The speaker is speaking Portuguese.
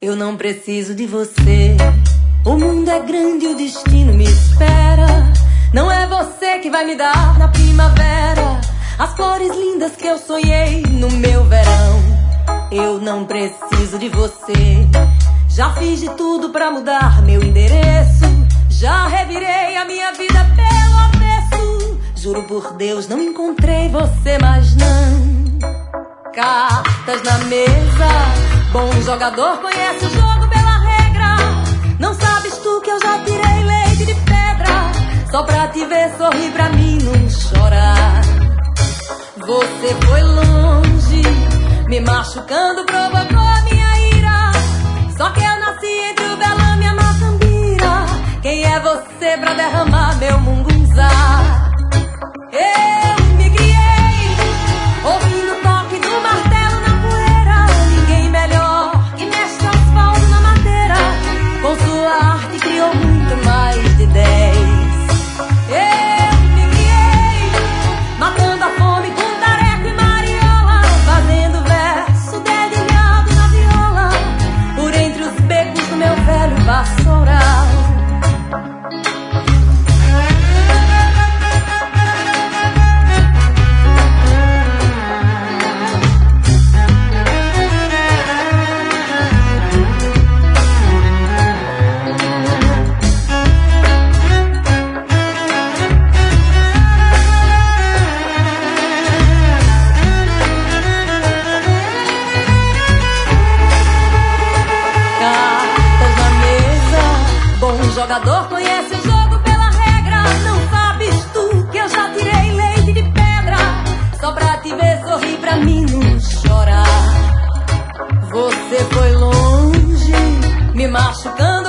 Eu não preciso de você. O mundo é grande e o destino me espera. Não é você que vai me dar na primavera as flores lindas que eu sonhei no meu verão. Eu não preciso de você. Já fiz de tudo pra mudar meu endereço. Já revirei a minha vida pelo avesso. Juro por Deus, não encontrei você, mas não. Cartas na mesa. Bom jogador conhece o jogo pela regra. Não sabes tu que eu já tirei leite de pedra só pra te ver sorrir pra mim, não chorar. Você foi longe, me machucando, provocou a minha ira. Só que eu nasci entre o velame e a macambira. Quem é você pra derramar meu mungunzá? Eu me criei ouvindo o toque do martelo na poeira. Ninguém melhor que mexe asfalto na madeira. Com sua arte criou muito mais de 10. Eu me criei matando a fome com tareco e mariola, fazendo verso dedilhado na viola por entre os becos do meu velho vassoural. Jogador conhece o jogo pela regra. Não sabes tu que eu já tirei leite de pedra só pra te ver sorrir pra mim, não chorar. Você foi longe, me machucando.